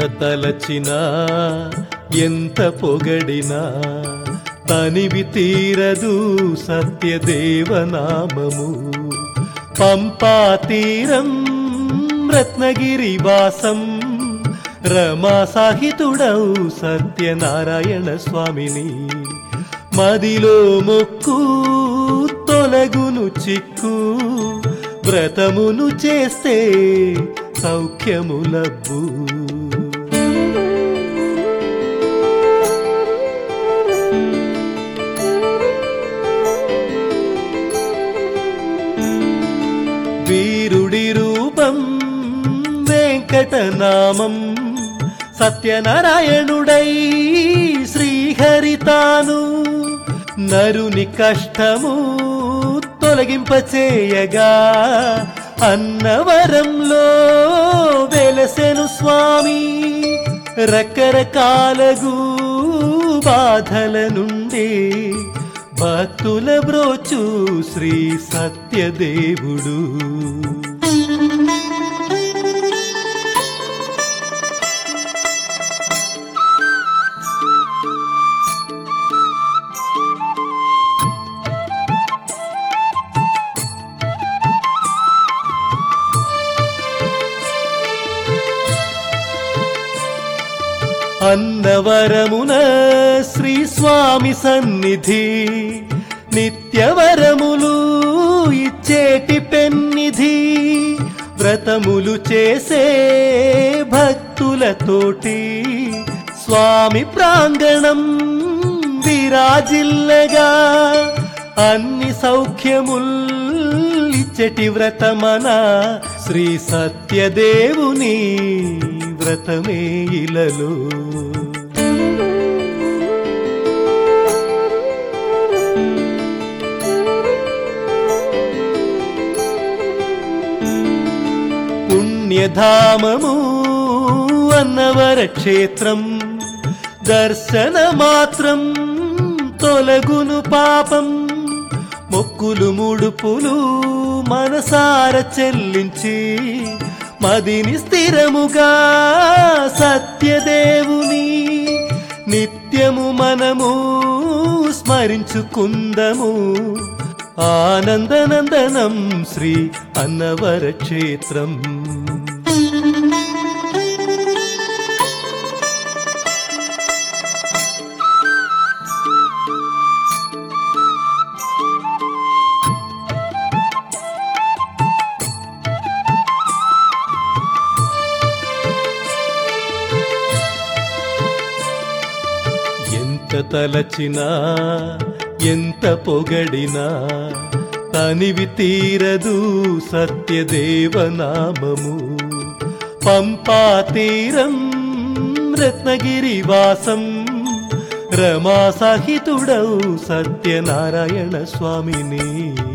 తలచినా ఎంత పొగడినా తనివి తీరదు సత్యదేవనామము. పంపా తీరం రత్నగిరి వాసం రమా సాహితుడౌ సత్యనారాయణ స్వామిని. మదిలో మొక్కు తొలగును చిక్కు వ్రతమును చేస్తే సౌఖ్యములబ్బు. వీరుడి రూపం వెంకటనామం సత్యనారాయణుడై శ్రీహరితాను నరుని కష్టము తొలగింపచేయగా అన్నవరంలో వెలసెను స్వామి. రకరకాలగు బాధల నుండి భక్తుల బ్రోచు శ్రీ సత్యదేవుడు. అన్నవరమున శ్రీ స్వామి సన్నిధి నిత్యవరములు ఇచ్చేటి పెన్నిధి. వ్రతములు చేసే భక్తులతోటి స్వామి ప్రాంగణం విరాజిల్లగా అన్ని సౌఖ్యముల్ ఇచ్చటి వ్రతమన శ్రీ సత్యదేవుని వ్రతమే ఇలలో. పుణ్యధామము అన్నవర క్షేత్రం దర్శన మాత్రం తొలగును పాపం. మొక్కులు ముడుపులు మనసార చెల్లించి మదిని స్థిరముగా సత్యదేవుని నిత్యము మనము స్మరించుకుందము. ఆనందనందనం శ్రీ అన్నవర క్షేత్రం. ఎంత తలచినా ఎంత పొగడినా తనివి తీరదు సత్యదేవనామము. పంపా తీరం రత్నగిరి వాసం రమా సాహితుడౌ సత్యనారాయణ స్వామిని.